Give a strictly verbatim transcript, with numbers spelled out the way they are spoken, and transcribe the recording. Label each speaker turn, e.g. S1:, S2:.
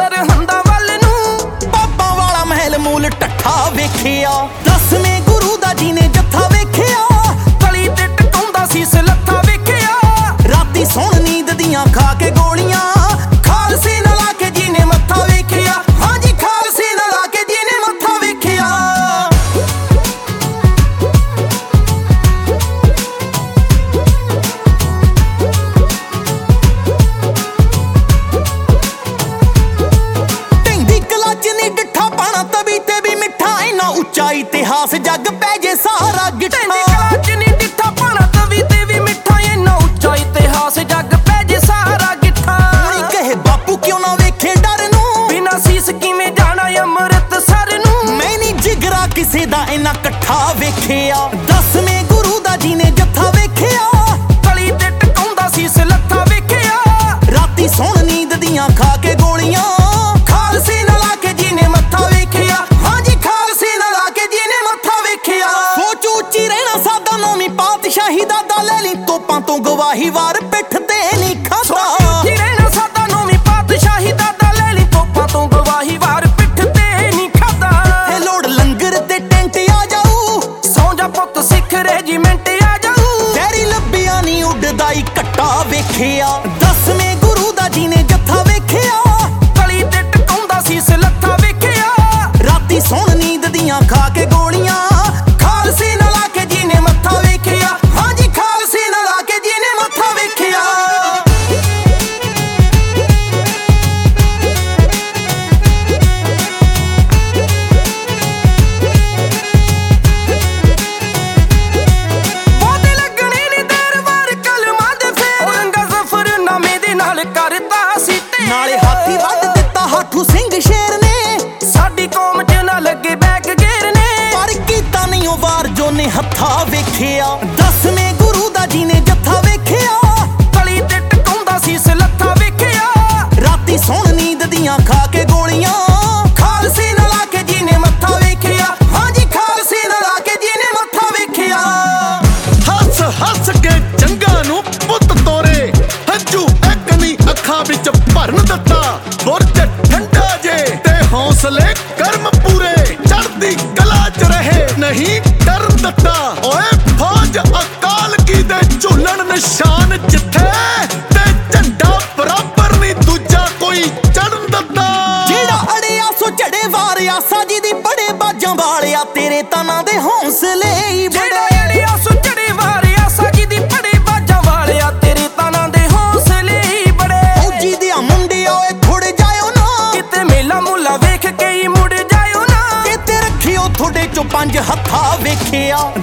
S1: ਸਰਹੰਦਾਂ ਵੱਲ ਨੂੰ ਬਾਬਾ ਵਾਲਾ ਮਹਿਲ ਮੂਲ ਢੱਠਾ ਵੇਖਿਆ। ਦਸਵੇਂ ਗੁਰੂ ਦਾ ਜਿਹਨੇ ਜੱਥਾ ਵੇਖਿਆ, ਤਲੀ ਤੇ ਟਕਾਉਂਦਾ ਸੀਸ ਲੱਥਾ ਵੇਖਿਆ। ਰਾਤੀ ਸੌਣ ਨੀਂਦ ਦੀਆਂ ਖਾ ਕੇ ਗੋਲੀਆਂ, ਖਾਲਸੇ ਨਾਲ ਆ ਕੇ ਜਿਹਨੇ ਮੱਥਾ ਵੇਖਿਆ। ਹਾਂਜੀ ਖਾਲਸੇ ਨਾਲ ਆ ਕੇ ਜਿਹਨੇ ਮੱਥਾ ਵੇਖਿਆ। ਢਿੰਡੀ ਕਲੱਚ ਨੀ ਡਿੱਠਾ ਪਾਣਾ ਤਵੀ ਤੇ ਵੀ ਮਿੱਠਾ, ਇੰਨਾ ਉੱਚਾ ਇਤਿਹਾਸ ਜੱਗ ਪੈ ਜੇ ਸਾਰਾ ਗਿੱਠਾ। ਢਿੰਡੀ ਕਲੱਚ ਨੀ ਡਿੱਠਾ ਪਾਣਾ ਤਵੀ ਤੇ ਵੀ ਮਿੱਠਾ, ਇੰਨਾ ਉੱਚਾ ਇਤਿਹਾਸ ਜੱਗ ਪੈ ਜੇ ਸਾਰਾ ਗਿੱਠਾ। ਕੋਈ ਕਹੇ ਬਾਪੂ ਕਿਉਂ ਨਾ ਵੇਖੇ ਡਰ ਨੂੰ, ਬਿਨਾਂ ਸੀਸ ਕਿਵੇਂ ਜਾਣਾ ਅੰਮ੍ਰਿਤਸਰ ਨੂੰ। ਮੈਂ ਨੀ ਜਿਗਰਾ ਕਿਸੇ ਦਾ ਇੰਨਾ ਇਕੱਠਾ ਵੇਖਿਆ। ਦਸਵੇਂ ਗੁਰੂ ਦਾ ਜਿਹਨੇ ਜੱਥਾ ਵੇਖਿਆ, ਤਲੀ ਤੇ ਟਕਾਉਂਦਾ ਸੀਸ ਲੱਥਾ ਵੇਖਿਆ। ਰਾਤੀ ਸੌਣ ਨੀਂਦ ਦੀਆਂ ਖਾ ਕੇ ਗੋਲੀਆਂ, ਖਾਲਸੇ ਨਾਲ ਆ ਕੇ ਜਿਹਨੇ ਮੱਥਾ ਵੇਖਿਆ। ਹਾਂਜੀ ਖਾਲਸੇ ਨਾਲ ਆ ਕੇ ਜਿਹਨੇ ਮੱਥਾ ਵੇਖਿਆ। ਸੋਚ ਉੱਚੀ ਰਹਿਣਾ ਸਾਦਾ ਨੌਵੀਂ ਪਾਤਸ਼ਾਹੀ ਦਾ ਦਾ ਲੈ ਲਈ ਤੋਪਾਂ ਤੋਂ ਗਵਾਹੀ ਵਾਰ ਪਿੱਠ ਤੇ ਨਹੀਂ ਖਾਦਾ। ਸੋਚ ਉੱਚੀ ਰਹਿਣਾ ਸਾਦਾ ਨੌਵੀਂ ਪਾਤਸ਼ਾਹੀ ਦਾ ਦਾ ਲੈ ਲਈ ਤੋਪਾਂ ਤੋਂ ਗਵਾਹੀ ਵਾਰ ਪਿੱਠ ਤੇ ਨਹੀਂ ਖਾਦਾ। ਇਹ ਲੋੜ ਲੰਗਰ ਤੇ ਟੈਂਟ ਆ ਜਾਊ, ਸੌਂ ਜਾ ਪੁੱਤ ਸਿੱਖ ਰੈਜੀਮੈਂਟ ਆ ਜਾਊ। ਵੈਰੀ ਲੱਭਿਆ ਨੀ ਉੱਡਦਾ ਈ ਘੱਟਾ ਵੇਖਿਆ। ਦਸਵੇਂ ਗੁਰੂ ਦਾ ਜਿਹਨੇ ਜੱਥਾ ਵੇਖਿਆ, ਤਲੀ ਤੇ ਟਕਾਉਂਦਾ ਸੀਸ ਲੱਥਾ ਵੇਖਿਆ। ਰਾਤੀ ਸੌਣ ਨੀਂਦ ਦੀਆਂ ਖਾ ਕੇ ਗੋਲੀਆਂ, ਖਾਲਸੇ ਨਾਲ ਆ ਕੇ ਜਿਹਨੇ ਮੱਥਾ ਵੇਖਿਆ। ਹਾਂਜੀ ਖਾਲਸੇ ਨਾਲ ਆ ਕੇ ਜਿਹਨੇ ਮੱਥਾ ਵੇਖਿਆ। ਬਹੁਤੇ ਲੱਗਣੇ ਨੀ ਦੇਰ ਵਾਰ ਕਲਮਾਂ ਦੇ ਫੇਰ, ਔਰੰਗਾ ਜ਼ਫਰਨਾਮੇ ਦੇ ਨਾਲ ਕਰਤਾ ਸੀ ਤੇ ਨਾਲੇ ਹਾਥੀ ਵੱਢ ਦਿੱਤਾ ਹਾਠੂ ਸਿੰਘ ਸ਼ੇਰ ਨੇ। ਸਾਡੀ ਕੌਮ 'ਚ ਨਾ ਲੱਗੇ ਬੈਕ ਗੇਰ ਨੇ, ਪਰ ਕੀਤਾ ਨਹੀਂ ਉਹ ਵਾਰ ਜੋ ਨੇ ਹੱਥਾਂ ਵੇਖਿਆ। ਦਸਵੇਂ ਗੁਰੂ ਦਾ ਜਿਹਨੇ ਜੱਥਾ ਵੇਖਿਆ, ਤਲੀ ਤੇ ਟਕਾਉਂਦਾ ਸੀਸ ਲੱਥਾ ਵੇਖਿਆ। ਰਾਤੀ ਸੌਣ ਨੀਂਦ ਦੀਆਂ ਖਾ ਕੇ ਗੋਲੀਆਂ, ਖਾਲਸੇ ਨਾਲ ਆ ਕੇ ਜਿਹਨੇ ਮੱਥਾ ਵੇਖਿਆ। ਹਾਂਜੀ ਖਾਲਸੇ ਨਾਲ ਆ ਕੇ ਜਿਹਨੇ ਮੱਥਾ ਵੇਖਿਆ।
S2: ਹੱਸ ਹੱਸ ਕੇ ਚੰਗਾ ਨੂੰ ਪੁੱਤ ਤੋਰੇ, ਹੰਝੂ ਇੱਕ ਨੀ ਅੱਖਾਂ ਵਿੱਚ ਭਰਨ ਦਿੱਤਾ। ਬੁਰਜ ਠੰਡਾ ਜੇ ਤੇ ਹੌਸਲੇ ਕਰਮ ਪੂਰੇ, ਚੜ੍ਹਦੀ ਕਲਾ 'ਚ ਰਹੇ ਨਹੀਂ ਡਰ ਦਿੱਤਾ। ਓਏ ਫੌਜ ਅਕਾਲ ਕੀ ਦੇ ਝੂਲਣ ਨਿਸ਼ਾਨ ਜਿੱਥੇ, ਤੇ ਝੰਡਾ ਬਰਾਬਰ ਨੀ ਦੂਜਾ ਕੋਈ ਚੜ੍ਹਨ ਦਿੱਤਾ।
S1: ਜਿਹੜਾ ਅੜਿਆ ਸੋ ਝੜੇ ਵਾਰਿਆ, ਸਾਜੀ ਦੀ ਬੜੇ ਬਾਜਾਂ ਵਾਲਿਆ, ਤੇਰੇ ਤਾਨਾਂ ਦੇ ਹੌਸਲੇ ਹੀ ਬੜੇ। ਜਿਹੜਾ ਅੜਿਆ ਸੋ ਝੜੇ ਵਾਰਿਆ, ਸਾਜੀ ਦੀ ਬੜੇ ਬਾਜਾਂ ਵਾਲਿਆ, ਤੇਰੇ ਤਾਨਾਂ ਦੇ ਹੌਸਲੇ ਹੀ ਬੜੇ। ਫੌਜੀ ਦੇ ਮੁੰਡਿਆ ਓਏ ਥੁੜ ਜਾਇਓ ਨਾ, ਕਿਤੇ ਮੇਲਾ ਮੂਲਾ ਵੇਖ ਕੇ ਹੀ ਮੁੜ ਜਾਇਓ ਨਾ। ਕਿਤੇ ਰੱਖਿਓ ਤੁਹਾਡੇ ਚੋਂ ਪੰਜ ਹੱਥਾਂ ਵੇਖਿਆ।